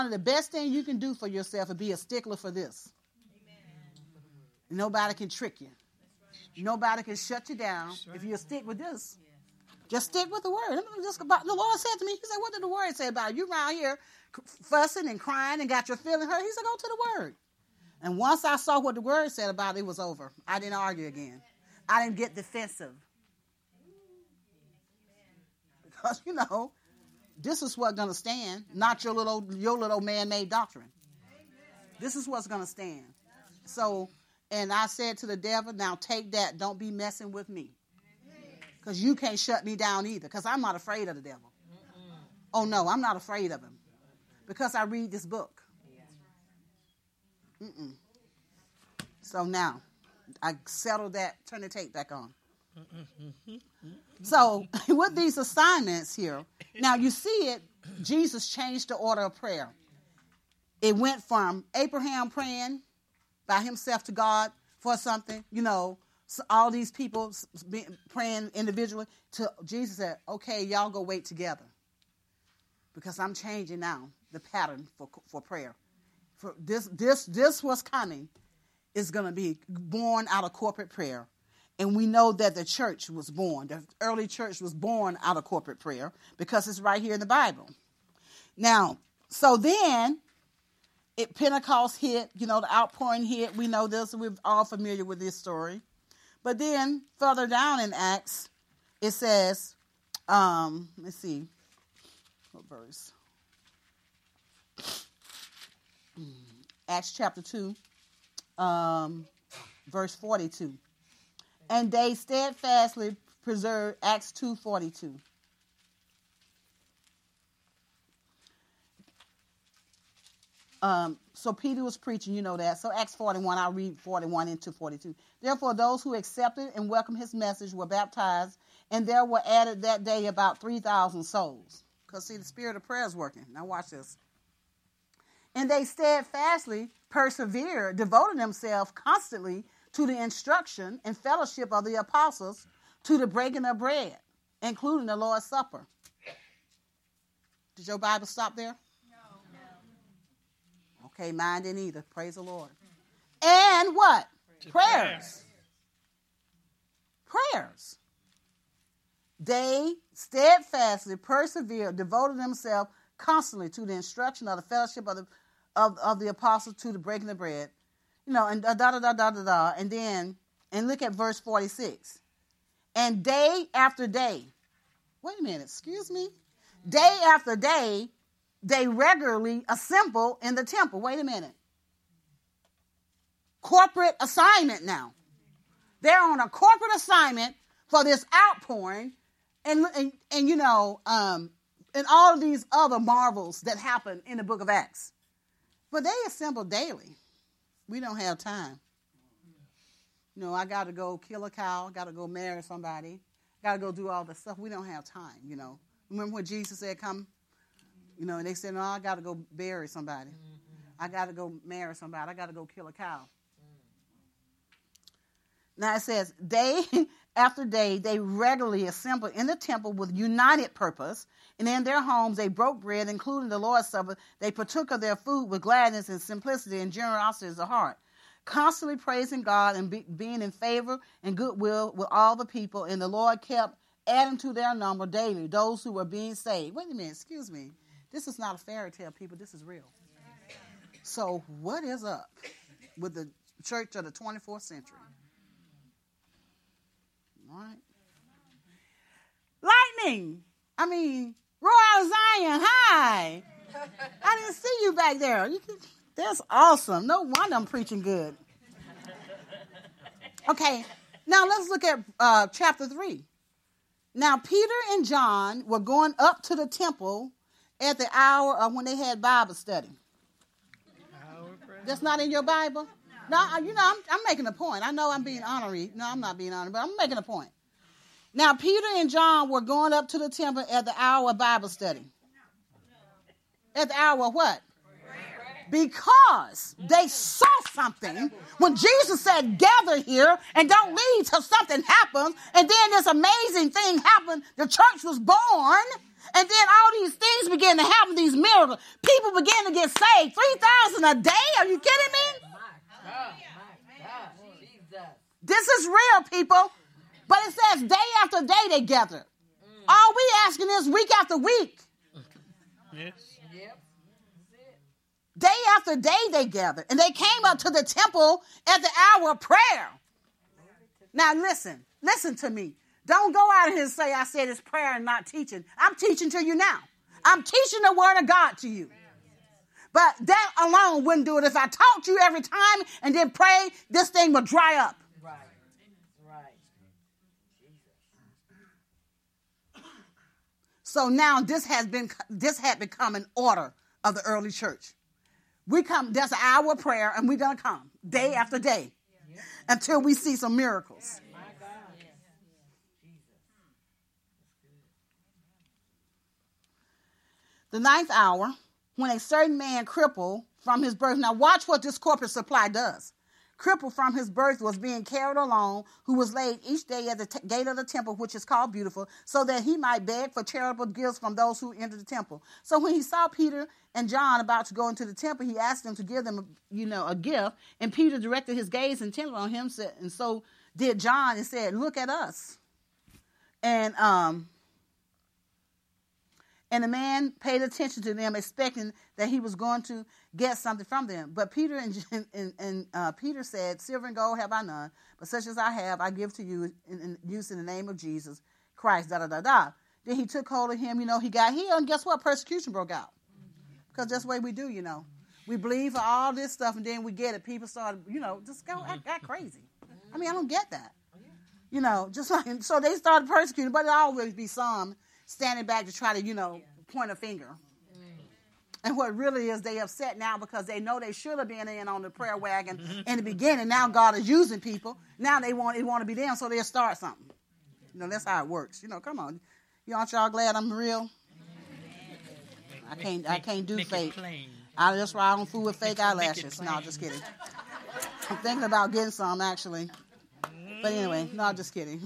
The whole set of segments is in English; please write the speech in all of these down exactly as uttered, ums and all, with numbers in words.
One of the best things you can do for yourself is be a stickler for this. Amen. Nobody can trick you. Right. Nobody can shut you down right. if you stick with this. Yeah. Just stick with the word. Just about, the Lord said to me, he said, what did the word say about you? You around here fussing and crying and got your feeling hurt? He said, go to the word. And once I saw what the word said about it, it was over. I didn't argue again. I didn't get defensive. Because, you know, this is what's going to stand, not your little your little man-made doctrine. This is what's going to stand. So, and I said to the devil, now take that. Don't be messing with me. Because you can't shut me down either. Because I'm not afraid of the devil. Oh, no, I'm not afraid of him. Because I read this book. Mm-mm. So now, I settled that. Turn the tape back on. So, with these assignments here, now you see it, Jesus changed the order of prayer. It went from Abraham praying by himself to God for something, you know, so all these people praying individually, to Jesus said, okay, y'all go wait together. Because I'm changing now the pattern for for prayer. For this, this, this what's coming is going to be born out of corporate prayer. And we know that the church was born. The early church was born out of corporate prayer because it's right here in the Bible. Now, so then it Pentecost hit, you know, the outpouring hit. We know this. We're all familiar with this story. But then further down in Acts, it says, um, let's see, what verse? Acts chapter two, um, verse forty-two. And they steadfastly preserved, Acts two forty-two. Um, so Peter was preaching, you know that. So Acts forty-one, I'll read forty-one into forty-two. Therefore, those who accepted and welcomed his message were baptized, and there were added that day about three thousand souls. Because, see, the spirit of prayer is working. Now watch this. And they steadfastly persevered, devoting themselves constantly to the instruction and fellowship of the apostles, to the breaking of bread, including the Lord's Supper. Did your Bible stop there? No. Okay, mine didn't either. Praise the Lord. And what? Prayers. Prayers. They steadfastly persevered, devoted themselves constantly to the instruction of the fellowship of the of, of the apostles, to the breaking of bread. You know, and da da da da da da da. And then, and look at verse forty-six. And day after day, wait a minute, excuse me. Day after day, they regularly assemble in the temple. Wait a minute. Corporate assignment now. They're on a corporate assignment for this outpouring, and and, and you know, um, and all of these other marvels that happen in the book of Acts. But they assemble daily. We don't have time. You know, I got to go kill a cow. I got to go marry somebody. Got to go do all the stuff. We don't have time, you know. Remember when Jesus said, come, you know, and they said, no, I got to go bury somebody. Mm-hmm. I got to go marry somebody. I got to go kill a cow. Mm. Now it says, day after day, they regularly assembled in the temple with united purpose. And in their homes, they broke bread, including the Lord's Supper. They partook of their food with gladness and simplicity and generosity of the heart, constantly praising God and be, being in favor and goodwill with all the people. And the Lord kept adding to their number daily those who were being saved. Wait a minute, excuse me. This is not a fairy tale, people. This is real. So what is up with the church of the twenty-fourth century? All right. Lightning. I mean, roar out of Zion. Hi. I didn't see you back there. You can, that's awesome. No wonder I'm preaching good. Okay. Now let's look at uh, chapter three. Now Peter and John were going up to the temple at the hour of when they had Bible study. That's not in your Bible? No, you know, I'm, I'm making a point. I know I'm being honorary. No, I'm not being honorary, but I'm making a point. Now, Peter and John were going up to the temple at the hour of Bible study. At the hour of what? Because they saw something when Jesus said, gather here and don't leave till something happens. And then this amazing thing happened. The church was born. And then all these things began to happen, these miracles. People began to get saved. three thousand a day? Are you kidding me? My God, my God, Jesus. This is real, people. But it says day after day they gathered. Mm. All we asking is week after week. Yes. Yep. Day after day they gathered. And they came up to the temple at the hour of prayer. Now listen, listen to me. Don't go out here and say I said it's prayer and not teaching. I'm teaching to you now. I'm teaching the word of God to you. But that alone wouldn't do it. If I taught you every time and then pray, this thing would dry up. Right. Right. So now this has been this had become an order of the early church. We come, there's an hour of prayer, and we're gonna come day after day until we see some miracles. The ninth hour, when a certain man crippled from his birth. Now watch what this corporate supply does. Crippled from his birth was being carried along, who was laid each day at the t- gate of the temple, which is called Beautiful, so that he might beg for charitable gifts from those who entered the temple. So when he saw Peter and John about to go into the temple, he asked them to give them, you know, a gift. And Peter directed his gaze intently on him, and so did John, and said, "Look at us." And um. And the man paid attention to them, expecting that he was going to get something from them. But Peter and, and, and uh, Peter said, "Silver and gold have I none, but such as I have, I give to you in, in use in the name of Jesus Christ." Da da da da. Then he took hold of him. You know, he got healed, and guess what? Persecution broke out, because that's the way we do. You know, we believe for all this stuff, and then we get it. People start, you know, just go act, act crazy. I mean, I don't get that. You know, just like so they started persecuting, but it always be some standing back to try to, you know, point a finger. Mm. And what really is, they upset now because they know they should have been in on the prayer wagon in the beginning. Now God is using people. Now they want it want to be them, so they'll start something. You know, that's how it works. You know, come on. You aren't y'all glad I'm real? I can't I can't do fake. I just why I don't fool with fake eyelashes. No, just kidding. I'm thinking about getting some actually. But anyway, no, just kidding.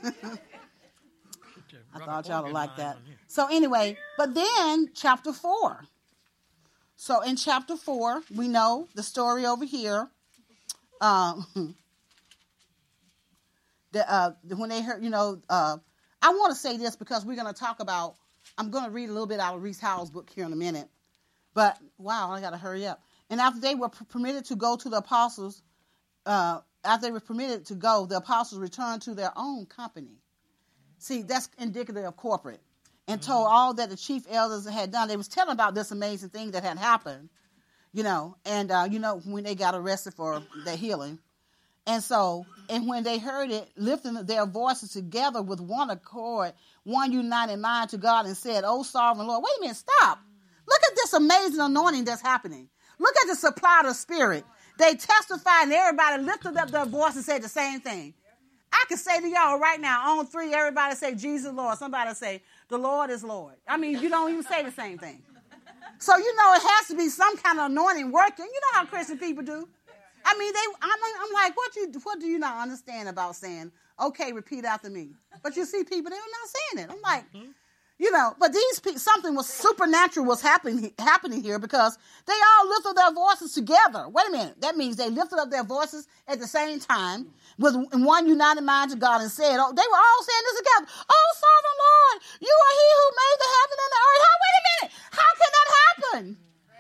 I thought y'all would like that. So anyway, but then chapter four. So in chapter four, we know the story over here. Um, the, uh, when they heard, you know, uh, I want to say this because we're going to talk about, I'm going to read a little bit out of Reese Howell's book here in a minute. But, wow, I got to hurry up. And after they were permitted to go to the apostles, uh, after they were permitted to go, the apostles returned to their own company. See, that's indicative of corporate. And mm-hmm. told all that the chief elders had done. They was telling about this amazing thing that had happened, you know. And, uh, you know, when they got arrested for their healing. And so, and when they heard it, lifting their voices together with one accord, one united mind to God and said, "Oh, sovereign Lord." Wait a minute, stop. Look at this amazing anointing that's happening. Look at the supply of the Spirit. They testified and everybody lifted up their voice and said the same thing. I can say to y'all right now, on three, everybody say, "Jesus, Lord." Somebody say, "The Lord is Lord." I mean, you don't even say the same thing. So, you know, it has to be some kind of anointing working. You know how Christian people do. I mean, they. I'm, I'm like, what you, what do you not understand about saying, "Okay, repeat after me"? But you see people, they're not saying it. I'm like, mm-hmm. you know, but these people, something was supernatural was happening happening here because they all lifted their voices together. Wait a minute. That means they lifted up their voices at the same time with one united mind to God and said, oh, they were all saying this together. "Oh, sovereign Lord, you are he who made the heaven and the earth." How, wait a minute. How can that happen?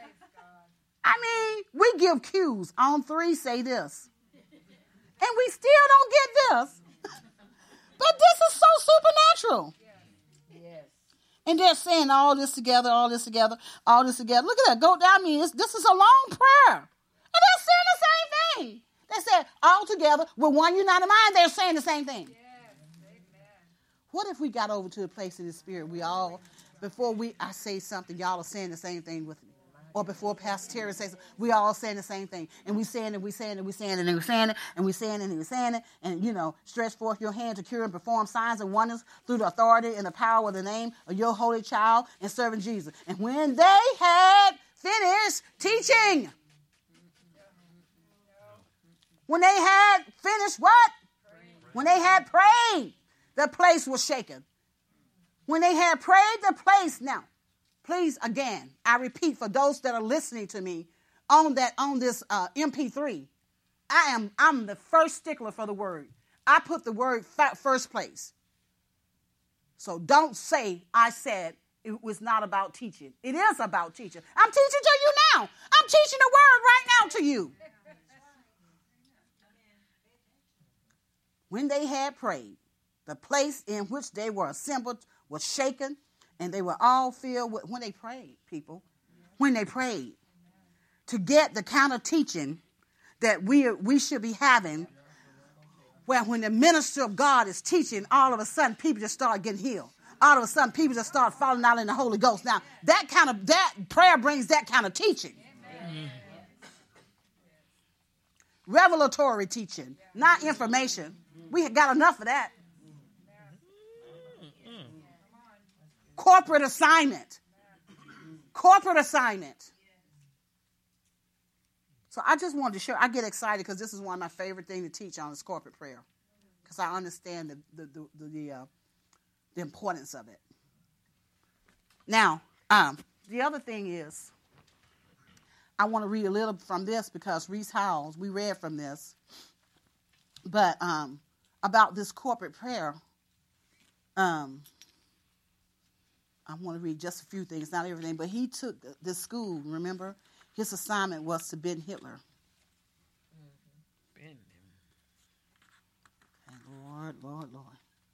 I mean, we give cues. On three, say this. And we still don't get this. But this is so supernatural. Yes. And they're saying all this together, all this together, all this together. Look at that. Go down. I mean, it's, this is a long prayer. And they're saying the same thing. They said all together with one united mind, they're saying the same thing. Yes. Amen. What if we got over to a place in the Spirit, we all, before we I say something, y'all are saying the same thing with me. Or before Pastor Terry says, something, we all saying the same thing. And we saying it, we saying it, we saying it, and we saying it, and we saying it, and we saying it. And, you know, stretch forth your hand to cure and perform signs and wonders through the authority and the power of the name of your holy child and serving Jesus. And when they had finished teaching, when they had finished what? When they had prayed, the place was shaken. When they had prayed the place, now, please, again, I repeat for those that are listening to me on that on this uh, M P three, I am I'm the first stickler for the word. I put the word first place. So don't say I said it was not about teaching. It is about teaching. I'm teaching to you now. I'm teaching the word right now to you. When they had prayed, the place in which they were assembled was shaken, and they were all filled with, when they prayed, people, when they prayed, to get the kind of teaching that we we should be having, where when the minister of God is teaching, all of a sudden people just start getting healed. All of a sudden people just start falling out in the Holy Ghost. Now, that kind of, that prayer brings that kind of teaching. Amen. Revelatory teaching, not information. We got enough of that. Corporate assignment. Corporate assignment. So I just wanted to share. I get excited because this is one of my favorite things to teach on is corporate prayer, because I understand the the the the, the, uh, the importance of it. Now, um, the other thing is, I want to read a little from this because Reese Howells, we read from this, but um, about this corporate prayer. Um, I want to read just a few things, not everything, but he took this school, remember? His assignment was to bend Hitler. Bend him. Okay, Lord, Lord, Lord.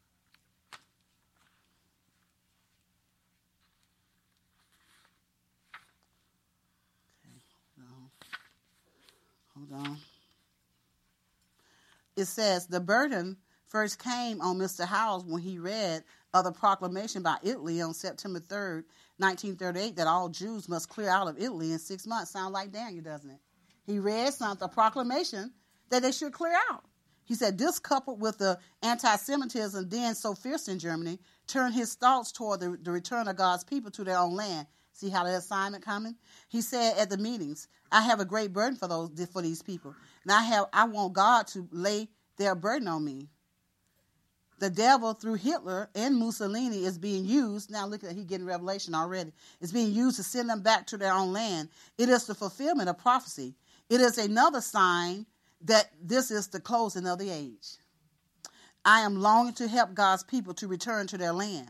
Okay, hold on. Hold on. It says, the burden first came on Mister Howells when he read of the proclamation by Italy on September third, nineteen thirty-eight, that all Jews must clear out of Italy in six months. Sound like Daniel, doesn't it? He read something, a proclamation that they should clear out. He said this, coupled with the anti-Semitism then so fierce in Germany, turned his thoughts toward the, the return of God's people to their own land. See how the assignment coming? He said at the meetings, I have a great burden for those for these people. And I have I want God to lay their burden on me. The devil, through Hitler and Mussolini, is being used. Now look at he getting revelation already. It's being used to send them back to their own land. It is the fulfillment of prophecy. It is another sign that this is the closing of the age. I am longing to help God's people to return to their land.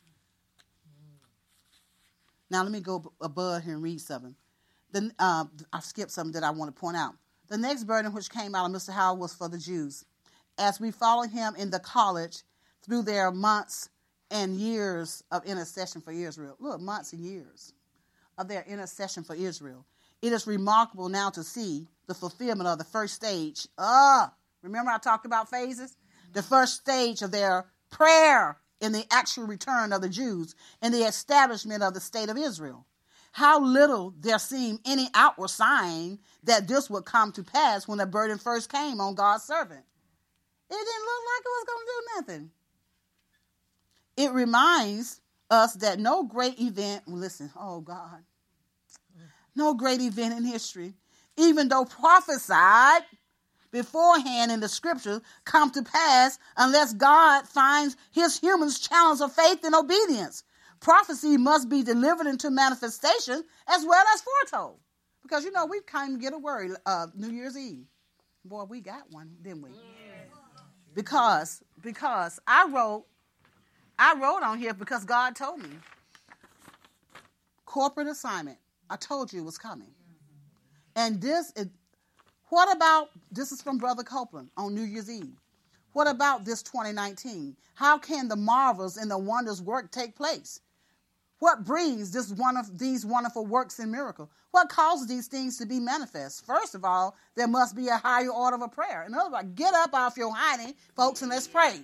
Now let me go above here and read something. Then uh, I skipped something that I want to point out. The next burden which came out of Mister Howell was for the Jews. As we follow him in the college through their months and years of intercession for Israel. Look, months and years of their intercession for Israel. It is remarkable now to see the fulfillment of the first stage. Ah, remember I talked about phases? The first stage of their prayer in the actual return of the Jews and the establishment of the state of Israel. How little there seemed any outward sign that this would come to pass when the burden first came on God's servant. It didn't look like it was going to do nothing. It reminds us that no great event, listen, oh God, no great event in history, even though prophesied beforehand in the scriptures, come to pass unless God finds his humans channels of faith and obedience. Prophecy must be delivered into manifestation as well as foretold. Because, you know, we kind of get a word uh, New Year's Eve. Boy, we got one, didn't we? Because, because I wrote, I wrote on here because God told me. Corporate assignment. I told you it was coming. And this, is, what about, this is from Brother Copeland on New Year's Eve. What about this twenty nineteen? How can the marvels and the wonders work take place? What brings this one of these wonderful works and miracles? What causes these things to be manifest? First of all, there must be a higher order of prayer. In other words, get up off your hiding, folks, and let's pray.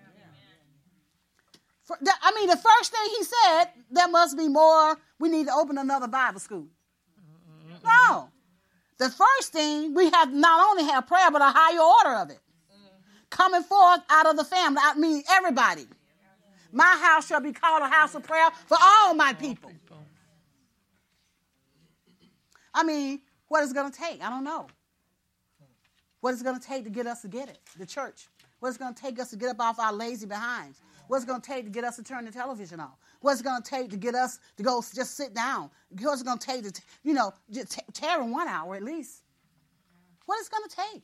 For, I mean, the first thing he said, there must be more. We need to open another Bible school. No. The first thing, we have not only have prayer, but a higher order of it. Coming forth out of the family. I mean, everybody. My house shall be called a house of prayer for all my people. I mean, what is it going to take? I don't know. What is it going to take to get us to get it? The church. What's it going to take us to get up off our lazy behinds? What's it going to take to get us to turn the television off? What's it going to take to get us to go just sit down? What's it going to take to, you know, just t- tear in one hour at least? What is it going to take?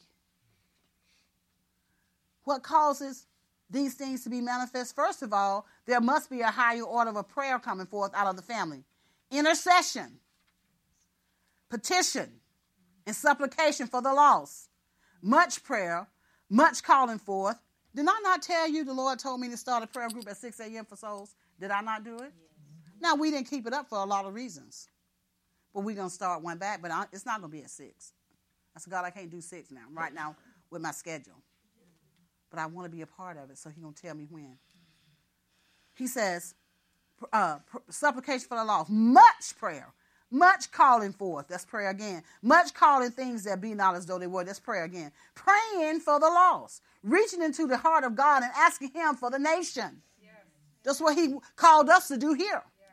What causes these things to be manifest? First of all, there must be a higher order of prayer coming forth out of the family. Intercession, petition, and supplication for the lost. Much prayer, much calling forth. Did I not tell you the Lord told me to start a prayer group at six a.m. for souls? Did I not do it? Yes. Now, we didn't keep it up for a lot of reasons. But we're going to start one back, but I, it's not going to be at six. I said, God, I can't do six now, right now with my schedule. But I want to be a part of it, so he's going to tell me when. He says, uh, supplication for the lost, much prayer, much calling forth. That's prayer again. Much calling things that be not as though they were. That's prayer again. Praying for the lost, reaching into the heart of God and asking him for the nation. Yes. That's what he called us to do here. Yes.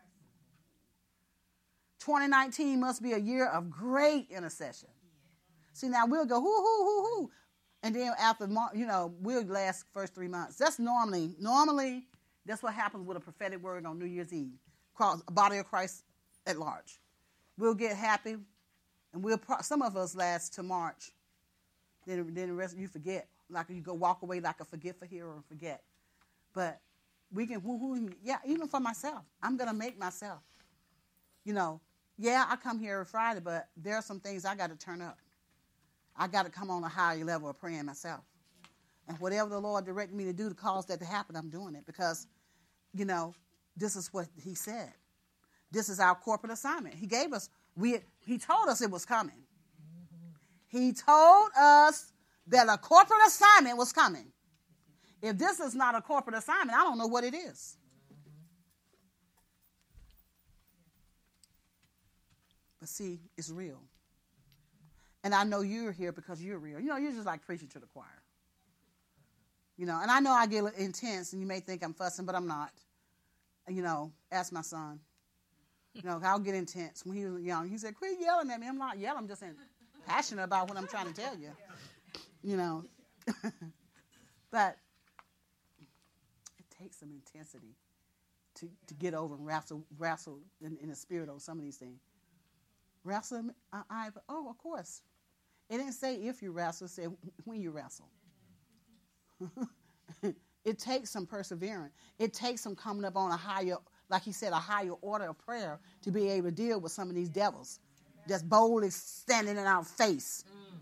twenty nineteen must be a year of great intercession. Yes. See, now we'll go, hoo, hoo, hoo, hoo. And then after, you know, we'll last first three months. That's normally, normally, that's what happens with a prophetic word on New Year's Eve. Across the body of Christ at large. We'll get happy, and we'll. Pro- some of us last to March. Then, then the rest of you forget. Like you go walk away like a forget for hero and forget. But we can woo-hoo. Yeah, even for myself. I'm going to make myself. You know, yeah, I come here every Friday, but there are some things I got to turn up. I got to come on a higher level of praying myself. And whatever the Lord directed me to do to cause that to happen, I'm doing it. Because, you know, this is what he said. This is our corporate assignment. He gave us, we. He told us it was coming. He told us that a corporate assignment was coming. If this is not a corporate assignment, I don't know what it is. But see, it's real. And I know you're here because you're real. You know, you're just like preaching to the choir. You know, and I know I get intense, and you may think I'm fussing, but I'm not. You know, ask my son. You know, I'll get intense. When he was young, he said, quit yelling at me. I'm not yelling. I'm just passionate about what I'm trying to tell you. You know. But it takes some intensity to, to get over and wrestle, wrestle in, in the spirit over some of these things. Wrestle, I, I, oh, of course. It didn't say if you wrestle, it said when you wrestle. It takes some perseverance. It takes some coming up on a higher, like he said, a higher order of prayer to be able to deal with some of these devils that's boldly standing in our face. Mm.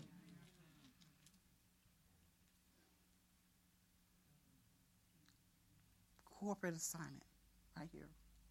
Corporate assignment right here.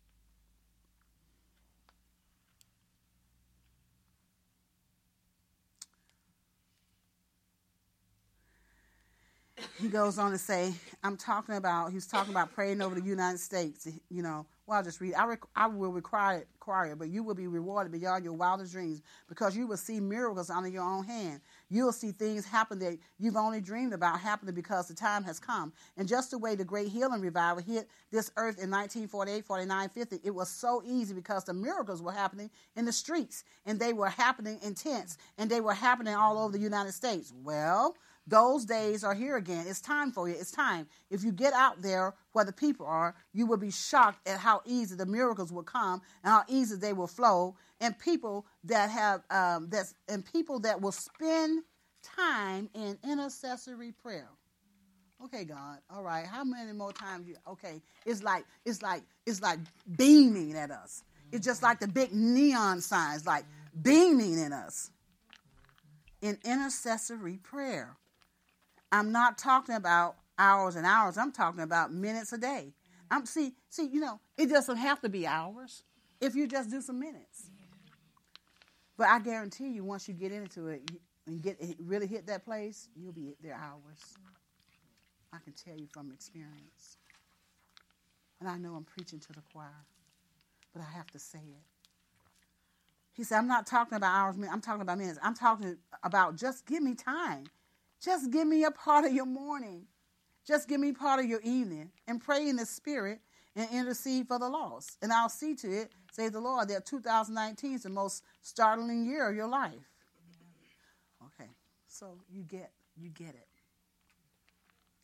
He goes on to say, I'm talking about, he's talking about praying over the United States, you know. Well, I'll just read. I, rec- I will require it, require it, but you will be rewarded beyond your wildest dreams because you will see miracles under your own hand. You will see things happen that you've only dreamed about happening because the time has come. And just the way the great healing revival hit this earth in nineteen forty-eight, forty-nine, fifty, it was so easy because the miracles were happening in the streets, and they were happening in tents, and they were happening all over the United States. Well, those days are here again. It's time for you. It's time. If you get out there where the people are, you will be shocked at how easy the miracles will come and how easy they will flow. And people that have um, that's and people that will spend time in intercessory prayer. Okay, God. All right. How many more times? You, okay. It's like it's like it's like beaming at us. It's just like the big neon signs, like beaming in us in intercessory prayer. I'm not talking about hours and hours. I'm talking about minutes a day. I'm see, see, you know, it doesn't have to be hours if you just do some minutes. But I guarantee you, once you get into it and get it really hit that place, you'll be there hours. I can tell you from experience. And I know I'm preaching to the choir, but I have to say it. He said, I'm not talking about hours, I'm talking about minutes. I'm talking about just give me time. Just give me a part of your morning. Just give me part of your evening and pray in the spirit and intercede for the lost. And I'll see to it, say the Lord, that two thousand nineteen is the most startling year of your life. Okay, so you get, you get it.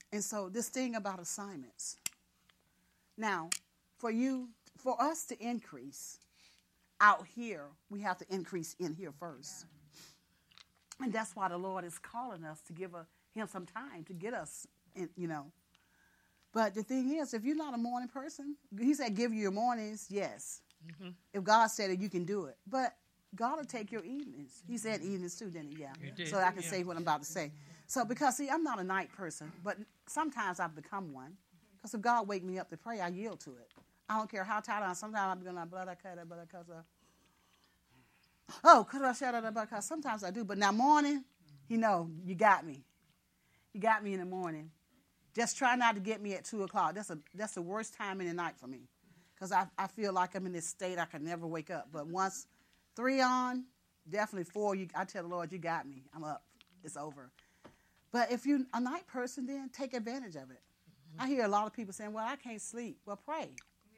And so this thing about assignments. Now, for you, for us to increase out here, we have to increase in here first. And that's why the Lord is calling us to give a, him some time to get us, in, you know. But the thing is, if you're not a morning person, he said give you your mornings, yes. Mm-hmm. If God said it, you can do it. But God will take your evenings. He said evenings too, didn't he? Yeah. He so I can yeah. say what I'm about to say. So because, see, I'm not a night person, but sometimes I've become one. Because if God wake me up to pray, I yield to it. I don't care how tired I am. Sometimes I'm going to blood, I cut it, but because oh, could I shout out because sometimes I do. But now morning, you know, you got me. You got me in the morning. Just try not to get me at two o'clock. That's a that's the worst time in the night for me. Because I, I feel like I'm in this state I can never wake up. But once three on, definitely four, you, I tell the Lord, you got me. I'm up. It's over. But if you're a night person, then take advantage of it. Mm-hmm. I hear a lot of people saying, well, I can't sleep. Well, pray.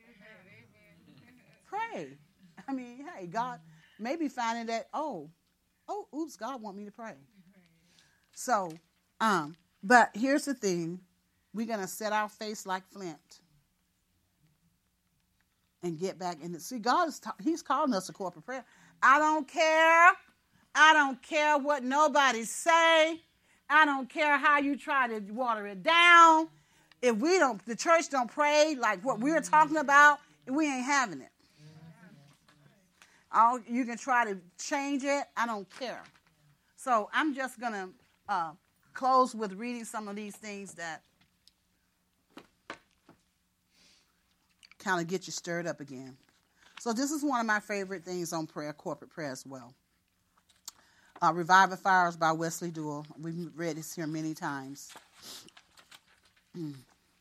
Pray. I mean, hey, God, maybe finding that, oh, oh, oops, God want me to pray. So, um, but here's the thing. We're going to set our face like flint and get back in the, see, God is, ta- he's calling us to corporate prayer. I don't care. I don't care what nobody say. I don't care how you try to water it down. If we don't, the church don't pray like what we're talking about, we ain't having it. All, you can try to change it. I don't care. So I'm just going to uh, close with reading some of these things that kind of get you stirred up again. So this is one of my favorite things on prayer, corporate prayer as well. Uh, Revival Fires by Wesley Duell. We've read this here many times. Mm.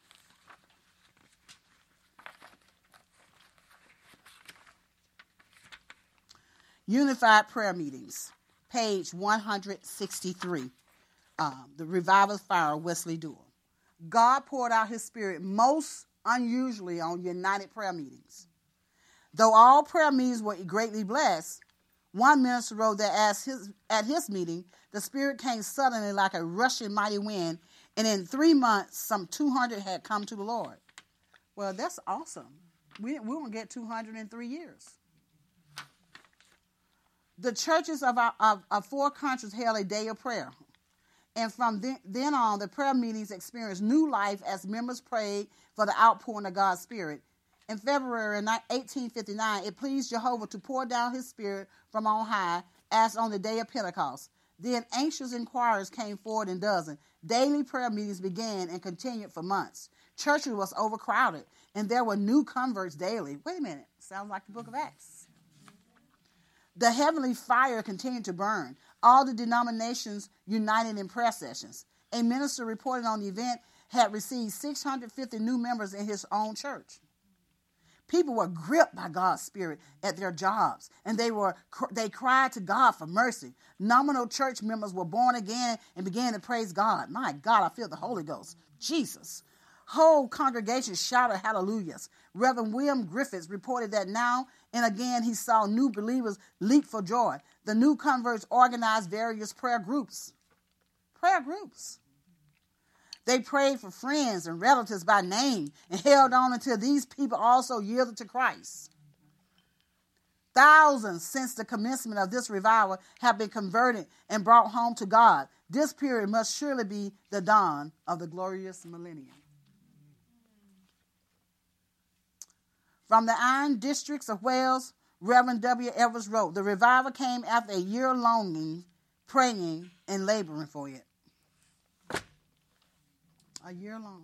Unified Prayer Meetings, page one hundred sixty-three. Um, the Revival Fire, Wesley Duell. God poured out his spirit most unusually on united prayer meetings. Though all prayer meetings were greatly blessed, one minister wrote that as his, at his meeting, the Spirit came suddenly like a rushing mighty wind, and in three months, some two hundred had come to the Lord. Well, that's awesome. We, we won't get two hundred in three years. The churches of our of, of four countries held a day of prayer. And from then, then on, the prayer meetings experienced new life as members prayed for the outpouring of God's Spirit. In February eighteen fifty-nine, it pleased Jehovah to pour down his Spirit from on high, as on the day of Pentecost. Then anxious inquirers came forward in dozens. Daily prayer meetings began and continued for months. Churches was overcrowded, and there were new converts daily. Wait a minute. Sounds like the book of Acts. The heavenly fire continued to burn. All the denominations united in prayer sessions. A minister reported on the event had received six hundred fifty new members in his own church. People were gripped by God's Spirit at their jobs, and they were they cried to God for mercy. Nominal church members were born again and began to praise God. My God, I feel the Holy Ghost. Jesus. Whole congregation shouted hallelujahs. Reverend William Griffiths reported that now and again he saw new believers leap for joy. The new converts organized various prayer groups. Prayer groups. They prayed for friends and relatives by name and held on until these people also yielded to Christ. Thousands since the commencement of this revival have been converted and brought home to God. This period must surely be the dawn of the glorious millennium. From the Iron Districts of Wales, Reverend W. Evers wrote, the revival came after a year longing, praying, and laboring for it. A year long.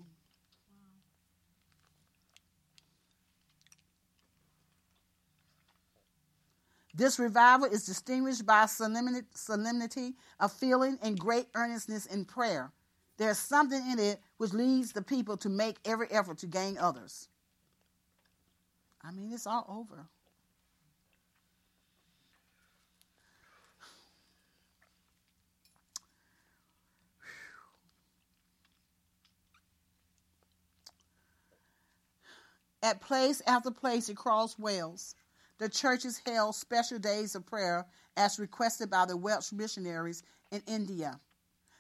This revival is distinguished by solemnity, solemnity of feeling and great earnestness in prayer. There's something in it which leads the people to make every effort to gain others. I mean, it's all over. At place after place across Wales, the churches held special days of prayer as requested by the Welsh missionaries in India.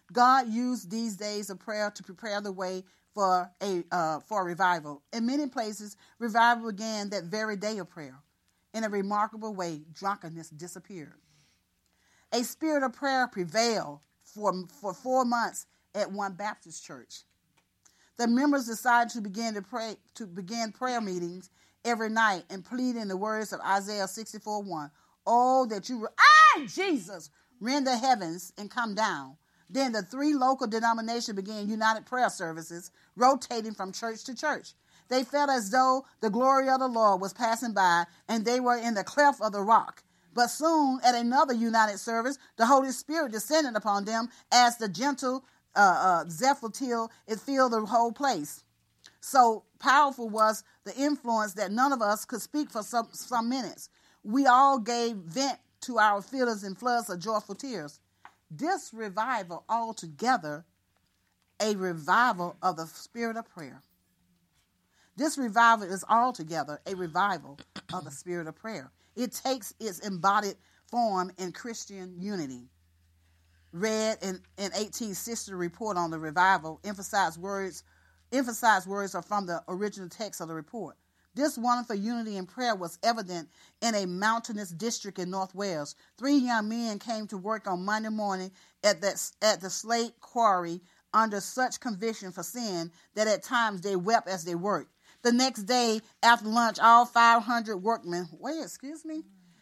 God used these days of prayer to prepare the way for a uh, for a revival. In many places, revival began that very day of prayer. In a remarkable way, drunkenness disappeared. A spirit of prayer prevailed for, for four months at one Baptist church. The members decided to begin to pray to begin prayer meetings every night and plead in the words of Isaiah sixty-four one. Oh, that you, ah, Jesus, rend the heavens and come down. Then the three local denominations began united prayer services, rotating from church to church. They felt as though the glory of the Lord was passing by, and they were in the cleft of the rock. But soon, at another united service, the Holy Spirit descended upon them as the gentle uh, uh, zephyr it filled the whole place. So powerful was the influence that none of us could speak for some, some minutes. We all gave vent to our feelings in floods of joyful tears. This revival altogether, a revival of the spirit of prayer. This revival is altogether a revival of the spirit of prayer. It takes its embodied form in Christian unity. Read in, in eighteen sixty report on the revival, emphasized words, emphasized words are from the original text of the report. This wonderful unity in prayer was evident in a mountainous district in North Wales. Three young men came to work on Monday morning at, that, at the slate quarry under such conviction for sin that at times they wept as they worked. The next day, after lunch, all five hundred workmen, wait, excuse me,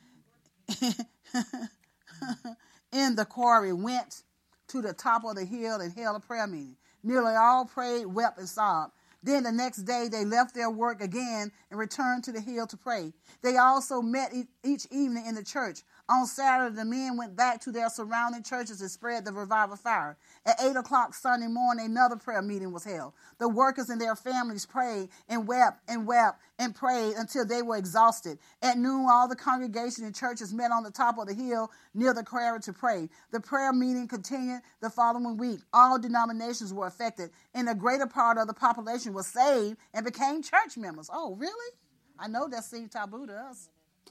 in the quarry went to the top of the hill and held a prayer meeting. Nearly all prayed, wept, and sobbed. Then the next day, they left their work again and returned to the hill to pray. They also met e- each evening in the church. On Saturday, the men went back to their surrounding churches and spread the revival fire. At eight o'clock Sunday morning, another prayer meeting was held. The workers and their families prayed and wept and wept and prayed until they were exhausted. At noon, all the congregation and churches met on the top of the hill near the quarry to pray. The prayer meeting continued the following week. All denominations were affected, and the greater part of the population was saved and became church members. Oh, really? I know that seemed taboo to us.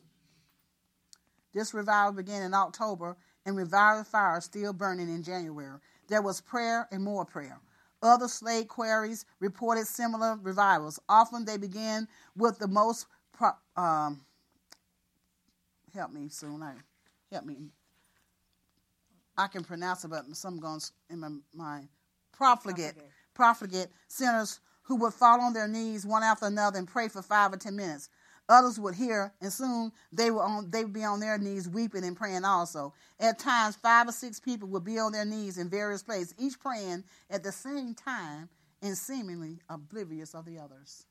This revival began in October, and revival fire is still burning in January. There was prayer and more prayer. Other slave quarries reported similar revivals. Often they began with the most, pro- um, help me soon, I, help me. I can pronounce it, but some going in my mind. Profligate, profligate, profligate sinners who would fall on their knees one after another and pray for five or ten minutes. Others would hear, and soon they were on. They would be on their knees, weeping and praying also. At times, five or six people would be on their knees in various places, each praying at the same time and seemingly oblivious of the others.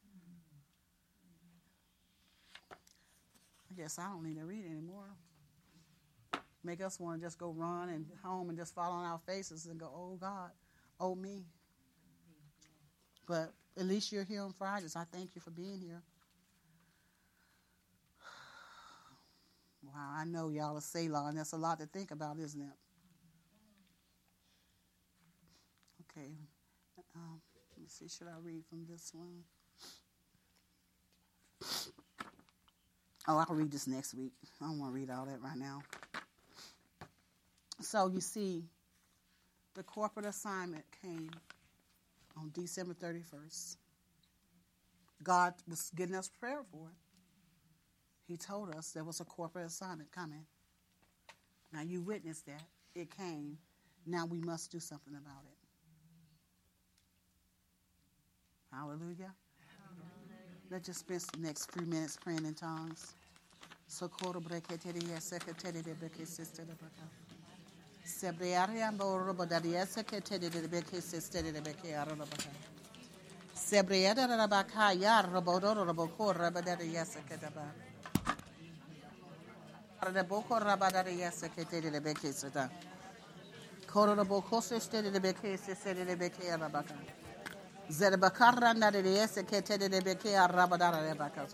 I guess I don't need to read anymore. Make us want to just go run and home and just fall on our faces and go, "Oh God, oh me." But at least you're here on Fridays. I thank you for being here. Wow, I know y'all are Selah, and that's a lot to think about, isn't it? Okay. Um, let me see. Should I read from this one? Oh, I'll read this next week. I don't want to read all that right now. So you see, the corporate assignment came on December thirty-first. God was getting us prepared for it. He told us there was a corporate assignment coming. Now you witnessed that. It came. Now we must do something about it. Hallelujah. Let's just spend the next few minutes praying in tongues. The boko rabadari yasekete de bekisata. Koro the boko sister de bekis said de beke rabaka. Zedabakara nadi yasekete de beke rabadara rebakasa.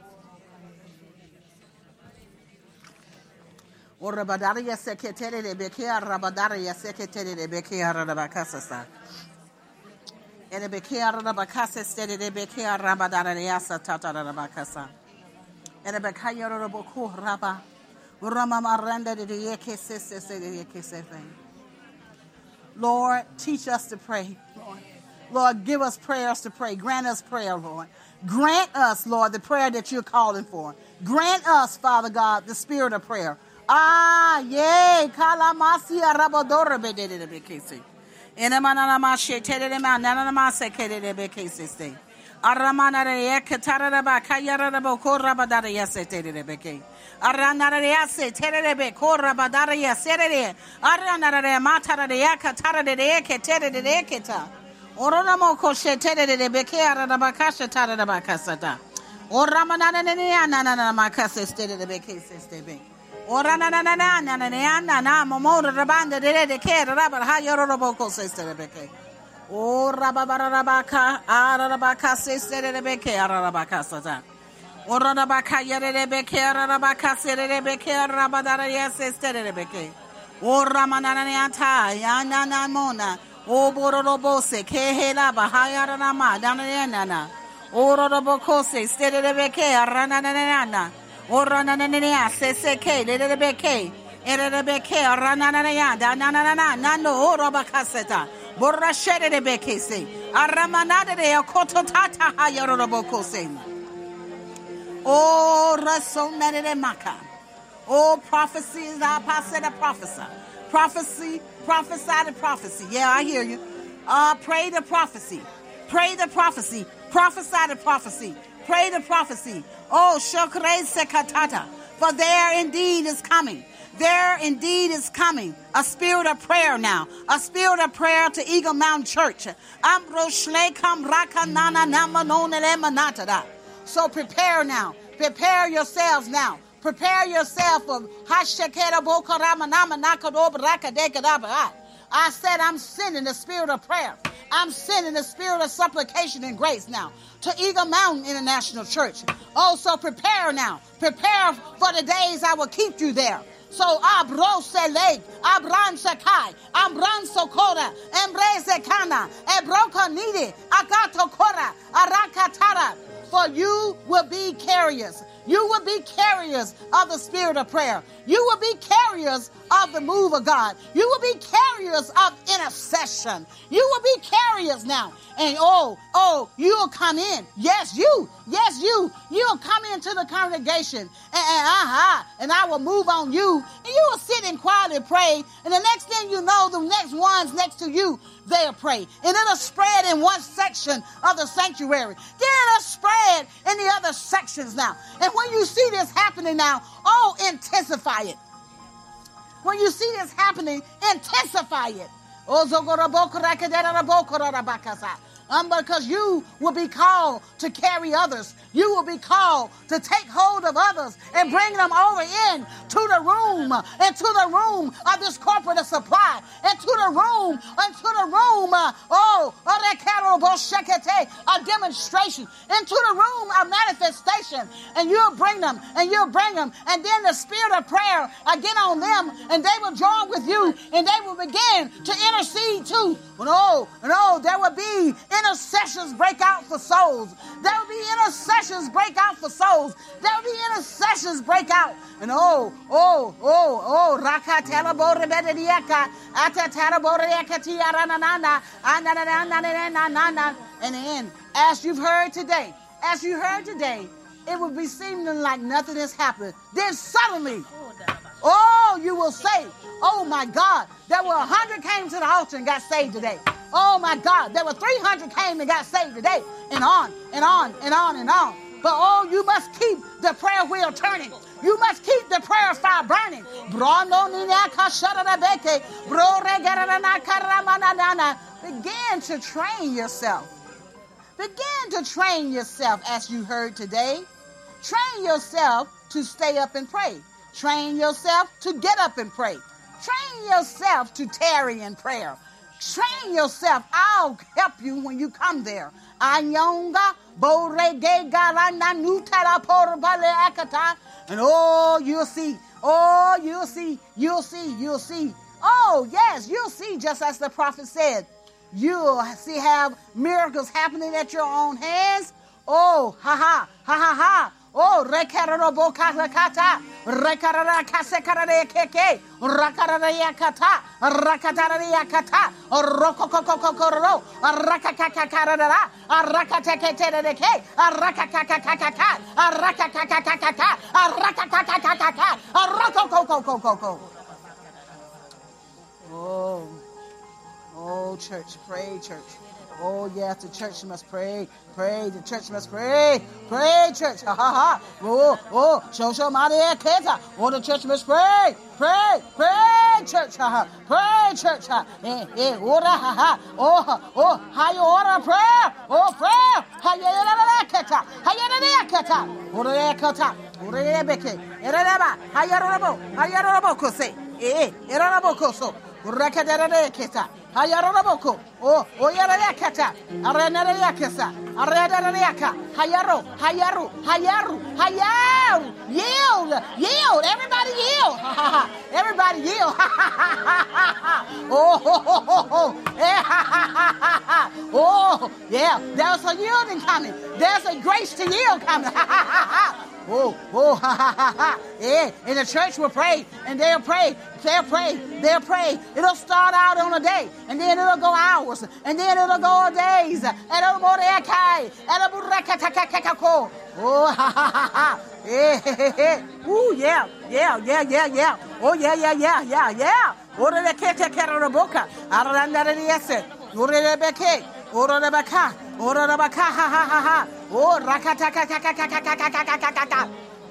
Or rabadari yasekete de beke rabadari yasekete de beke rabakasa. And the beke rabakasa said de beke rabadara yasata rabakasa. And the bekayoro boko raba. Rama Maranda de Yeke Sister de Yeke Seven. Lord, teach us to pray, Lord. Lord, give us prayers to pray. Grant us prayer, Lord. Grant us, Lord, the prayer that you're calling for. Grant us, Father God, the spirit of prayer. Ah, yay. Kalamasi arabadora bedede bekesi. Enamanana mashe tedede man nana mase kedede bekesi. Aramana re ketara ba kayara ba korra badara yase tedede beke. Aranara yase tedede be korra badara yase tedede. Aranara re matara re yakatara de ekete de eketa. Oronamo koshe tedede beke araba kasha tara ba kasata. Oramana ne ne na na na makase tedede beke sestebe. Ora na na na na na na na na na momo rabanda de de ke raba ha yoro roboko sestebe beke. Ora babara rabaka ara rabaka sestebe beke ara rabaka sata. Ora rabaka yere beke ara rabaka sere beke rabadara yesestebe beke. Ora manana anta ya na na mona. O bororobo se ke hela bahaya na ma dana na na. Ora roboko se stede beke ara na na na na. Ora na na na na se se ke le le beke ere le beke ora na na na da na na na na no ora bakaseta borra shere le beke se aramana de akoto tata ha yoro boko se ora so many de maka. Oh, prophecy is our pastor the prophesy. Prophecy, prophesy the prophecy. Yeah, I hear you. Uh, pray the prophecy. Pray the prophecy. Prophesy the prophecy. Pray the prophecy. Oh, shokre sekatata. For there indeed is coming. There indeed is coming a spirit of prayer now. A spirit of prayer to Eagle Mountain Church. So prepare now. Prepare yourselves now. Prepare yourself for I said I'm sending the spirit of prayer. I'm sending the spirit of supplication and grace now to Eagle Mountain International Church. Oh, so prepare now. Prepare for the days I will keep you there. So abro seleg, abran sakai, ambran sokora, embrace kana, ebroka nide, akato kora, arakatara. For you will be carriers. You will be carriers of the spirit of prayer. You will be carriers of the move of God. You will be carriers of intercession. You will be carriers now. And oh, oh, you'll come in. Yes, you. Yes, you. You'll come into the congregation. And, and, uh-huh, and I will move on you. And you will sit and quietly pray. And the next thing you know, the next ones next to you, they'll pray. And it'll spread in one section of the sanctuary. Then it'll spread in the other sections now. And when you see this happening now, oh, intensify it. When you see this happening, intensify it. Um, because you will be called to carry others. You will be called to take hold of others and bring them over in to the room, into the room of this corporate supply, into the room, into the room, uh, oh, a demonstration, into the room of manifestation, and you'll bring them, and you'll bring them, and then the spirit of prayer will get on them, and they will join with you, and they will begin to intercede too. No, no, there will be intercessions break out for souls. There will be intercessions break out for souls. There will be intercessions break out. And oh, oh, oh, oh, rakatela borebediaka, atatara boreakati aranana, ananana, and then, as you've heard today, as you heard today, it will be seeming like nothing has happened. Then suddenly, oh, you will say, oh my God, there were a hundred came to the altar and got saved today. Oh my God, there were three hundred came and got saved today. And on, and on, and on, and on. But oh, you must keep the prayer wheel turning. You must keep the prayer fire burning. Begin to train yourself. Begin to train yourself as you heard today. Train yourself to stay up and pray. Train yourself to get up and pray. Train yourself to tarry in prayer. Train yourself. I'll help you when you come there. Anyonga, borege galana nutala porbale akata. And oh, you'll see. Oh, you'll see. You'll see. You'll see. Oh, yes, you'll see, just as the prophet said. You'll see have miracles happening at your own hands. Oh, ha ha, ha ha ha. Oh, rekarabo kakata. Rekarara kasekarare keke. Rakarare kata. Rakatare kata. Rokokokokoro. Rakakakakarara. Rakatekete. Rakakakakaka. Rakakakakaka. Rakakakakaka. Rokokokokoko. Oh. Oh, church, pray, church. Oh, yes, the church must pray. Pray, the church must pray. Pray, church. Ha, ha, ha. Oh, oh, show, show, Maria Keta. Oh, the church must pray. Pray, pray, church. Ha, ha. Pray, church. Ha, eh, eh, ora, ha, ha. Oh, ha, oh, how you order prayer? Oh, prayer. Ha, ya, ya, ya, ya, keta. Ha, ya, ya, ya, keta. Ora, ya, keta. Ora, ya, beke. Era, ya, ba. Ha, ya, rabo. Ha, ya, rabo, kose. Eh, era, rabo, koso. Rakadere keta. Hayaraboko. Oh, oh yarakata. Aranariakasa. Aradariaka. Hayaro. Hayaru. Hayaru. Hayaru. Yield. Yield. Everybody yield. Everybody yield. Oh, oh, oh, oh, oh. Oh, yeah. There's a yielding coming. There's a grace to yield coming. Oh, oh, ha, ha, ha, ha. Yeah, and the church will pray, and they'll pray, they'll pray, they'll pray. It'll start out on a day, and then it'll go hours, and then it'll go days. And it'll go there, kai, and it'll go. Oh, ha, ha, ha, ha. Yeah, ooh, yeah, yeah, yeah, yeah, yeah. Oh, yeah, yeah, yeah, yeah, yeah. Ora le kete kera la boca, aranda le ese, ora le beke, ora le baka, ora le baka, ha, ha, ha, ha. Oh, rakata.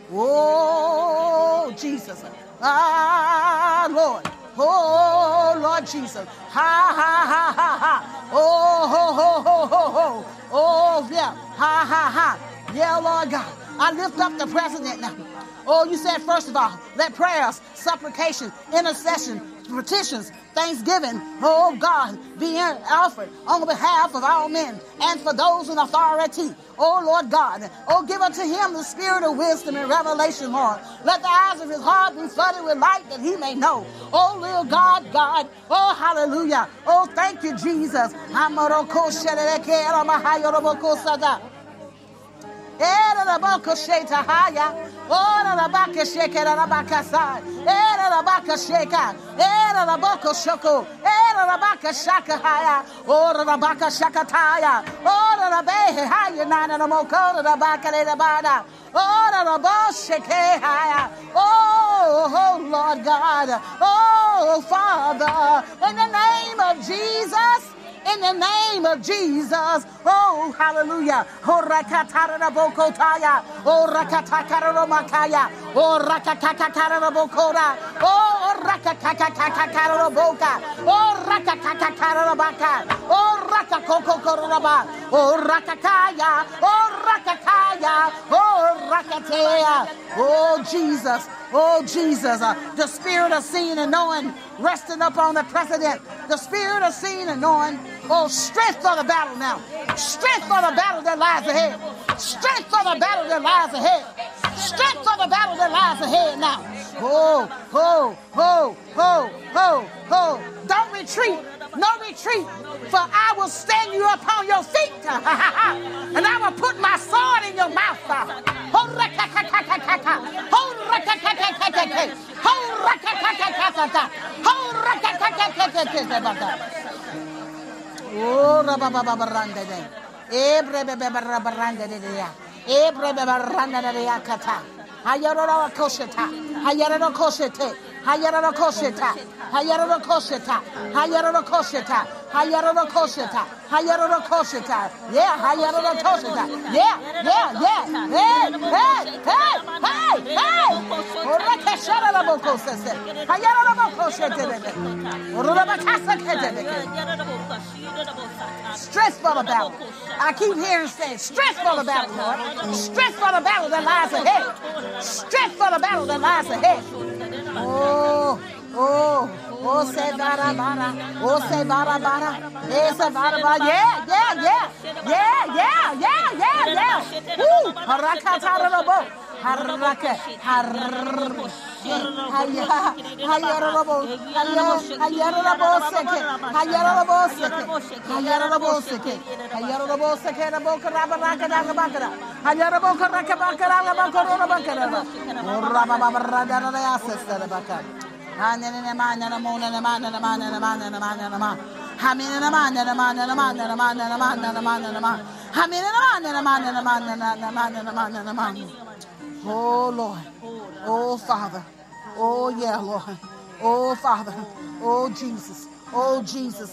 Oh, Jesus. Ah, Lord. Oh, Lord Jesus. Ha, ha, ha, ha, ha. Oh, ho, ho, ho, ho, ho. Oh, yeah. Ha, ha, ha. Yeah, Lord God. I lift up the president now. Oh, you said, first of all, let prayers, supplication, intercession, petitions, thanksgiving, oh God, be offered on behalf of all men and for those in authority. Oh Lord God, oh give unto him the spirit of wisdom and revelation, Lord. Let the eyes of his heart be flooded with light that he may know. Oh Lord God, God, oh hallelujah. Oh thank you, Jesus. Era la boca sheta haya, ora la baka sheka la baka sai, era la baka sheka, era la boca shoko, era la baka shaka haya, ora la baka shakataya, ora la behe haya nana la moko la baka le la bada, ora la boca sheke haya, oh, oh Lord God, oh Father, in the name of Jesus. In the name of Jesus, oh hallelujah, oh rakatara bokotaya, oh rakatakara makaya, oh rakakakara bokora, oh rakakakakara boka, oh rakakakara baka, oh rakakokokora, oh rakakaya, oh rakakaya, oh rakatea, oh Jesus. Oh, Jesus, uh, the spirit of seeing and knowing resting upon the president. The spirit of seeing and knowing. Oh, strength for the battle now. Strength for the battle that lies ahead. Strength for the battle that lies ahead. Strength for the battle that lies ahead now. Oh, oh, oh, oh, oh, oh. Don't retreat. No retreat. For I will stand you upon your feet. And I will put my sword in your mouth. Oh, Hayarada kosheta, hayarada kosheta, hayarada kosheta, hayarada kosheta, hayarada kosheta, yeah, hayarada kosheta, yeah, yeah, yeah, hey, hey, hey, hey, hey, ora keshara la boko sese, hayarada boko sete, ora la kasa kete. Stress for the battle. I keep hearing saying, stress for the battle, Lord. Stress for the battle that lies ahead. Stress for the battle that lies ahead. Oh, oh, oh, say bara bara, oh, say bara bara, eh, say bara bara, yeah, yeah, yeah, yeah, yeah, yeah, yeah, yeah. Woo, harakata la bo, Harraka, harrrr. Haya, hayarabo, haya, hayarabo seke, hayarabo seke, hayarabo seke, hayarabo seke, rabo karaba raka raka bakara, hayarabo karaka bakara raka bakara bakara, oraba babara dara ya sesere bakara. Hanene ne mana na mona na mana na mana na mana na mana na mana. Hamina na mana na mana na mana na mana na mana na mana na mana. Hamina na mana na mana na mana na mana na mana na mana. Oh Lord, oh Father, oh yeah Lord, oh Father, oh Jesus, oh Jesus.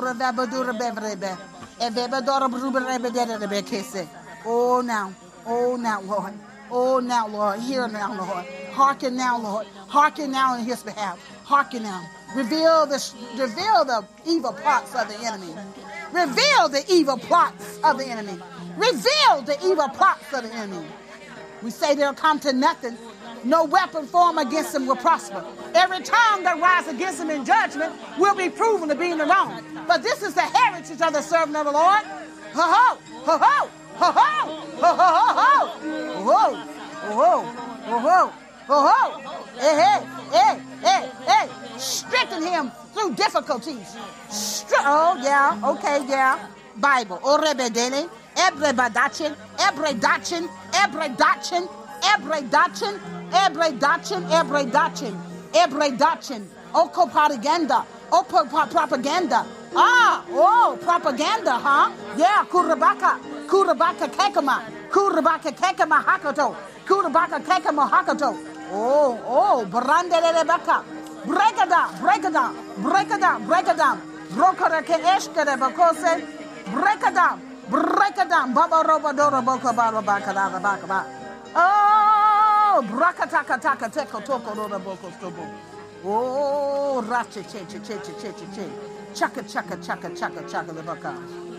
Oh now, oh now Lord, oh now Lord, hear now Lord, hearken now Lord, hearken now in His behalf, hearken now. Reveal the reveal the evil plots of the enemy. Reveal the evil plots of the enemy. Reveal the evil plots of the enemy. We say they'll come to nothing. No weapon formed against them will prosper. Every tongue that rises against them in judgment will be proven to be in the wrong. But this is the heritage of the servant of the Lord. Ho ho, ho ho, ho ho, ho ho, ho ho, ho ho, ho ho, hey, hey, hey, hey, hey. Strengthen him through difficulties. Str- oh yeah, okay, yeah. Bible. Orebedele. Ebredachin, Ebredachin, Ebredachin, Ebredachin, Ebredachin, Ebredachin, Ebredachin, Oko propaganda, Oko propaganda. Ah, oh, propaganda, huh? Yeah, Kurabaka, Kurabaka Kekama, Kurabaka Kekama Hakato, Kurabaka Kekama Hakato. Oh, oh, Brandelebaka, break it down, break it down, break it down, break it down. Brokarake Eshkere Bakose, break it down. Break it down. Baba roba dora boka baba baka da baka ba. Oh, brakataka taka teko toko dora boko stobo. Oh, rache che che che che che che. Chaka chaka chaka chaka chaka the baka.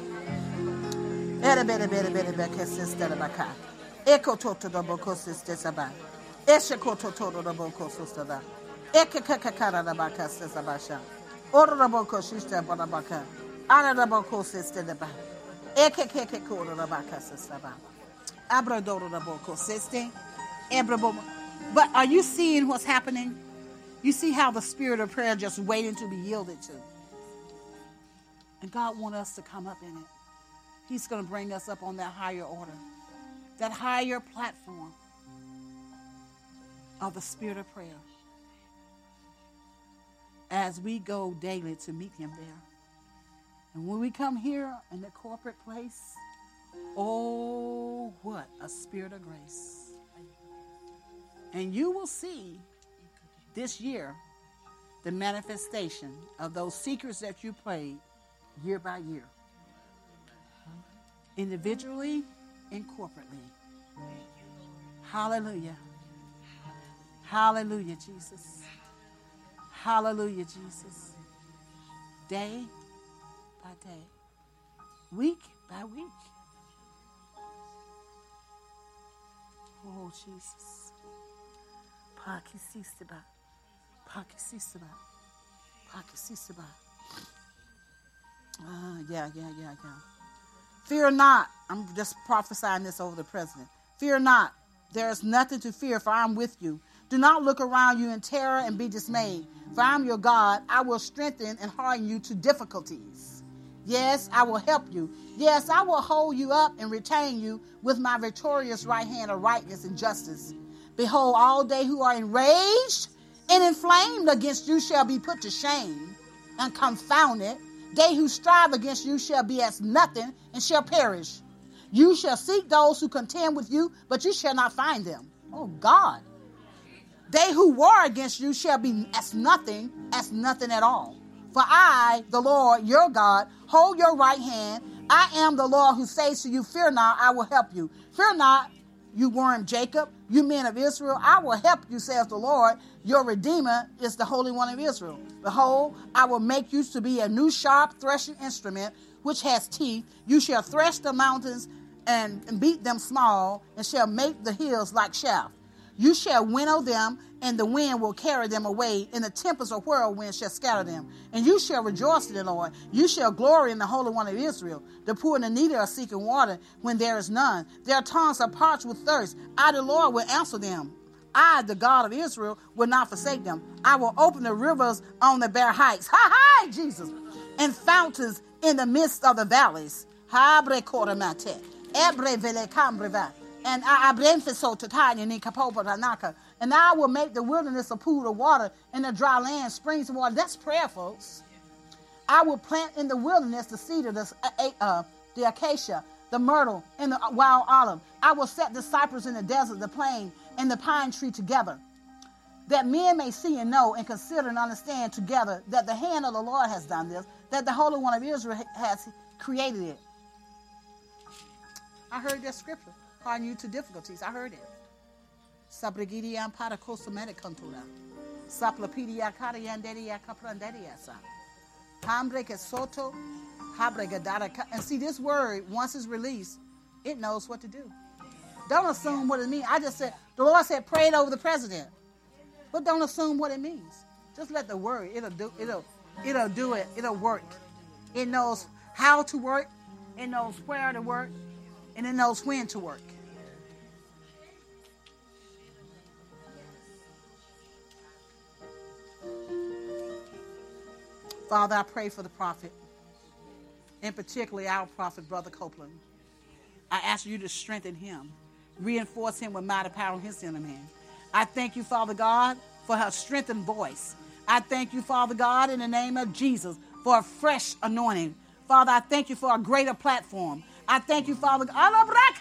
Ere bere bere bere beke sister baka. Eko toto do boko sister saba. Eshe koto toto do boko sister da. Eke kaka kara da baka sister basha. Ora da boko sister bana baka. Ana da boko sister da baka. But are you seeing what's happening? You see how the spirit of prayer just waiting to be yielded to. And God wants us to come up in it. He's going to bring us up on that higher order, that higher platform of the spirit of prayer as we go daily to meet Him there. And when we come here in the corporate place, oh, what a spirit of grace. And you will see this year the manifestation of those secrets that you prayed year by year. Individually and corporately. Hallelujah. Hallelujah, Jesus. Hallelujah, Jesus. Day by day, week by week. Oh, Jesus. Pakisisaba. Pakisisaba. Pakisisaba. Ah, yeah, yeah, yeah, yeah. Fear not. I'm just prophesying this over the president. Fear not. There is nothing to fear, for I'm with you. Do not look around you in terror and be dismayed, for I'm your God. I will strengthen and harden you to difficulties. Yes, I will help you. Yes, I will hold you up and retain you with my victorious right hand of rightness and justice. Behold, all they who are enraged and inflamed against you shall be put to shame and confounded. They who strive against you shall be as nothing and shall perish. You shall seek those who contend with you, but you shall not find them. Oh, God. They who war against you shall be as nothing, as nothing at all. For I, the Lord, your God, hold your right hand. I am the Lord who says to you, fear not, I will help you. Fear not, you worm Jacob, you men of Israel. I will help you, says the Lord. Your Redeemer is the Holy One of Israel. Behold, I will make you to be a new sharp threshing instrument, which has teeth. You shall thresh the mountains and, and beat them small, and shall make the hills like chaff. You shall winnow them, and the wind will carry them away, and the tempest or whirlwind shall scatter them. And you shall rejoice in the Lord. You shall glory in the Holy One of Israel. The poor and the needy are seeking water when there is none. Their tongues are parched with thirst. I, the Lord, will answer them. I, the God of Israel, will not forsake them. I will open the rivers on the bare heights. Ha ha, Jesus. And fountains in the midst of the valleys. Habre koramate. Ebre vele cambreva. And I and I will make the wilderness a pool of water and the dry land springs of water. That's prayer, folks. I will plant in the wilderness the cedar, the, uh, the acacia, the myrtle, and the wild olive. I will set the cypress in the desert, the plain, and the pine tree together, that men may see and know and consider and understand together that the hand of the Lord has done this, that the Holy One of Israel has created it. I heard that scripture. Calling you to difficulties. I heard it. Sabrigidian paracosomatic contura. Saplapedia carianderia capranderia. Hambreke soto. Habregadara. And see, this word, once it's released, it knows what to do. Don't assume what it means. I just said, the Lord said, pray it over the president. But don't assume what it means. Just let the word, it'll do, it'll, it'll do it. It'll work. It knows how to work. It knows where to work. And it knows when to work. Father, I pray for the prophet, and particularly our prophet, Brother Copeland. I ask you to strengthen him, reinforce him with mighty power in his inner man. I thank you, Father God, for her strengthened voice. I thank you, Father God, in the name of Jesus, for a fresh anointing. Father, I thank you for a greater platform. I thank you, Father God.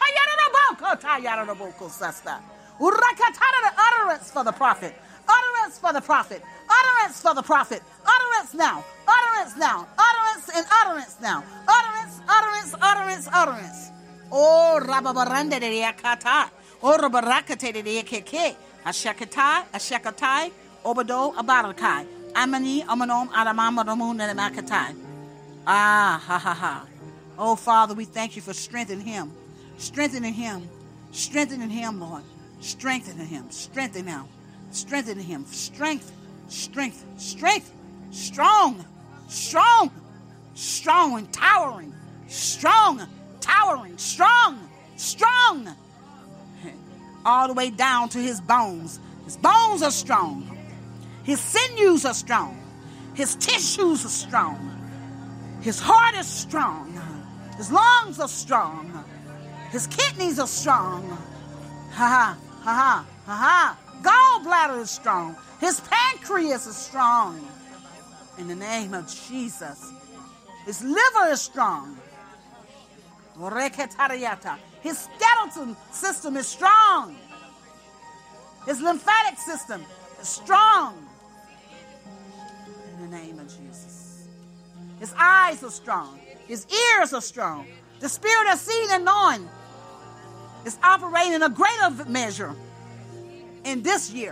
Utterance for the prophet. Utterance for the prophet. Utterance for the prophet. Utterance now. Utterance now. Utterance and utterance now. Utterance, utterance, utterance, utterance. Oh, Rababaranda de Yakata. Oh, Rabarakate de Yakeke. Ashakatai, Ashakatai, Obado, Abarakai. Amani, Amanom, Adamama, Ramun, and Makatai. Ah, ha, ha, ha. Oh, Father, we thank you for strengthening him. Strengthening him. Strengthening him, Lord. Strengthening him. Strengthening him. Strengthening him. Strength. Strength. Strength. Strong. Strong. Strong and towering. Strong. Towering. Strong. Strong. All the way down to his bones. His bones are strong. His sinews are strong. His tissues are strong. His heart is strong. His lungs are strong. His kidneys are strong. Ha ha, ha ha, ha ha. Gallbladder is strong. His pancreas is strong. In the name of Jesus. His liver is strong. His skeleton system is strong. His lymphatic system is strong. In the name of Jesus. His eyes are strong. His ears are strong. The spirit of seeing and knowing is operating in a greater measure in this year.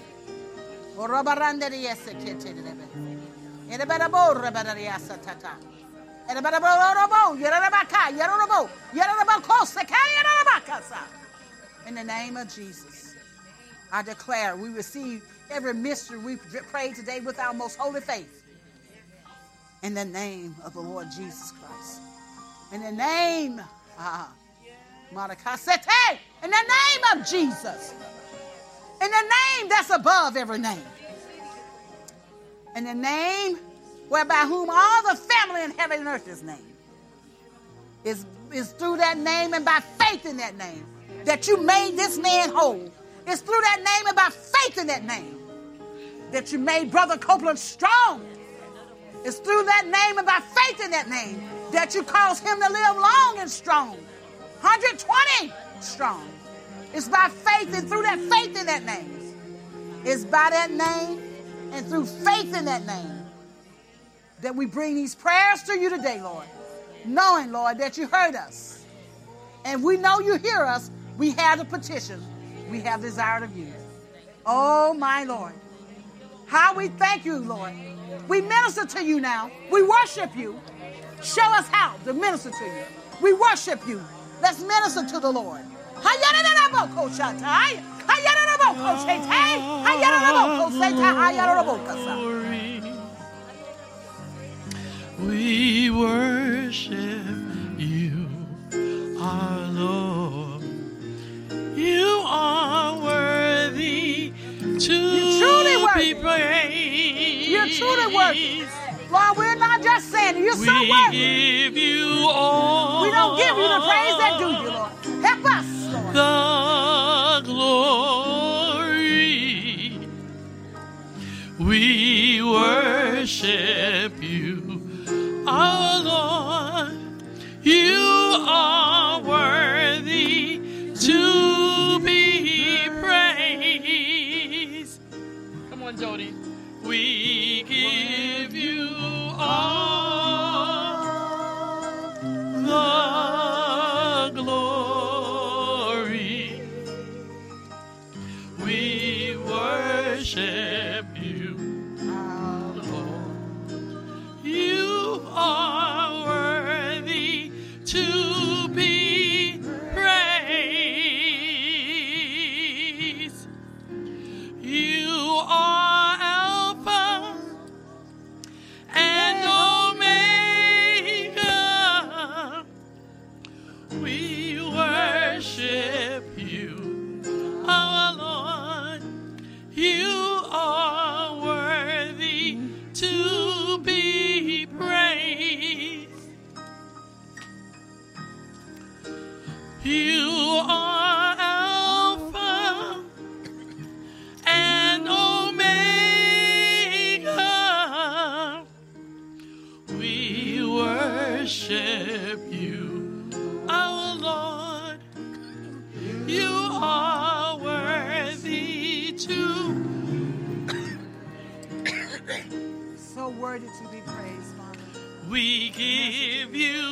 In the name of Jesus, I declare we receive every mystery we prayed today with our most holy faith. In the name of the Lord Jesus Christ. In the name, ah, in the name of Jesus. In the name that's above every name. In the name whereby whom all the family in heaven and earth is named. Is is through that name and by faith in that name that you made this man whole. It's through that name and by faith in that name that you made Brother Copeland strong. It's through that name and by faith in that name that you caused him to live long and strong. one hundred twenty strong. It's by faith and through that faith in that name. It's by that name and through faith in that name that we bring these prayers to you today, Lord. Knowing, Lord, that you heard us. And we know you hear us. We have the petition we have desired of you. Oh, my Lord. How we thank you, Lord. We minister to you now. We worship you. Show us how to minister to you. We worship you. Let's minister to the Lord. We worship you, our Lord. You are worthy to be praised. You're truly worthy. Lord, we're not just saying it. You're we so worthy. We give you all. We don't give you the praise that do you, Lord. Help us, Lord. The glory. We worship you, our Lord. You are worthy to be praised. Come on, Jody. We give you all the glory. We worship you, Lord. You are worthy to be praised. You are You are Alpha and Omega. We worship you, our Lord. You are worthy to. So worthy to be praised, Father. We give you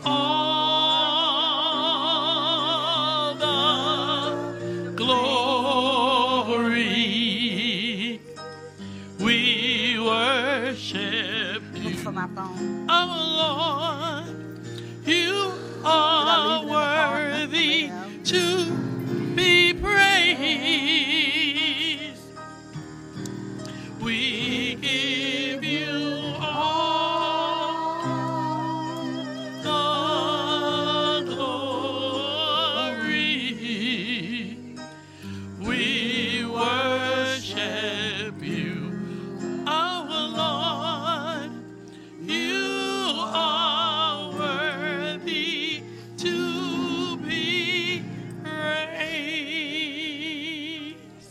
all the glory. We worship you, for my phone. our Lord. You are worthy to be praised. We give you all the glory. We worship you, our Lord. You are worthy to be praised.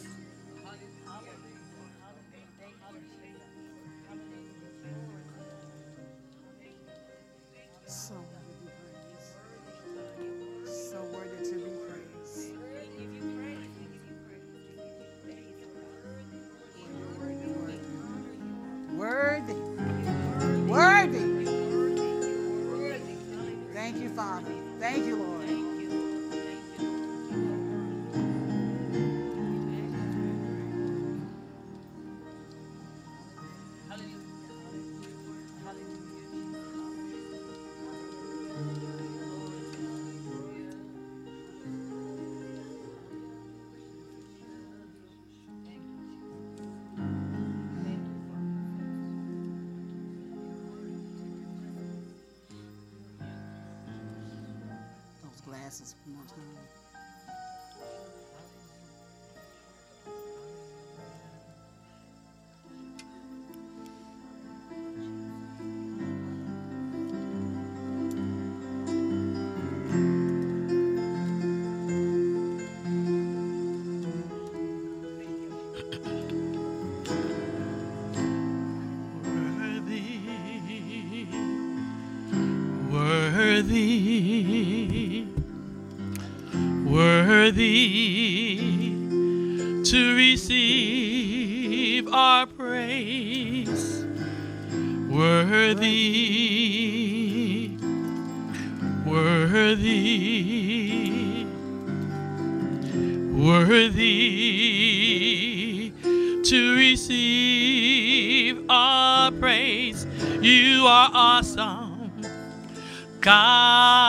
So worthy to be praised. So worthy to be praised. Worthy. Worthy. Thank you, Father. Thank you, Lord. Those glasses one more time. Worthy, worthy to receive our praise. Worthy, worthy, worthy to receive our praise. You are awesome,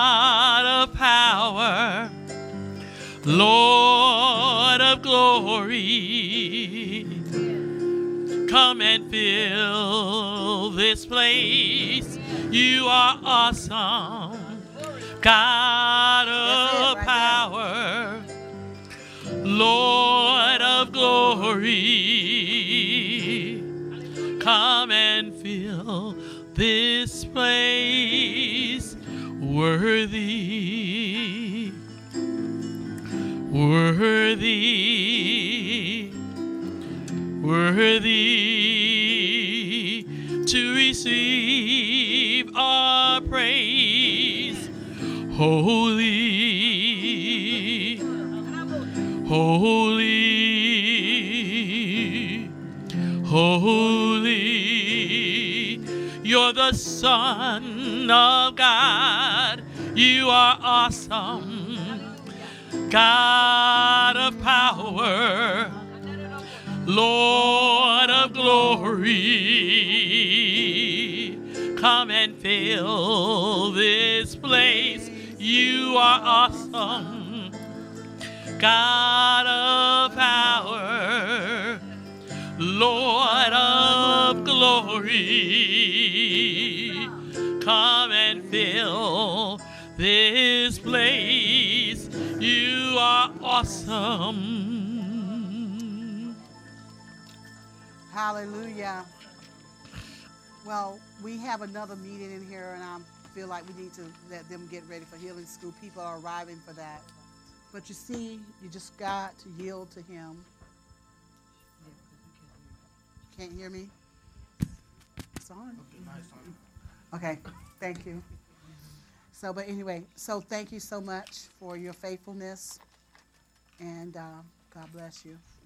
God of power, Lord of glory. glory. Come and fill this place. You are awesome, God of right power, Lord of glory. Come and fill this place. Worthy, worthy, worthy to receive our praise. Holy, holy, holy. You're the Son of God. You are awesome, God of power, Lord of glory. Come and fill this place. You are awesome, God of power, Lord of glory. Come and fill this place. You are awesome. Hallelujah. Well, we have another meeting in here, and I feel like we need to let them get ready for healing school. People are arriving for that. But you see, you just got to yield to him. Can't hear me? It's on. Okay, thank you. So, but anyway, so thank you so much for your faithfulness, and uh, God bless you.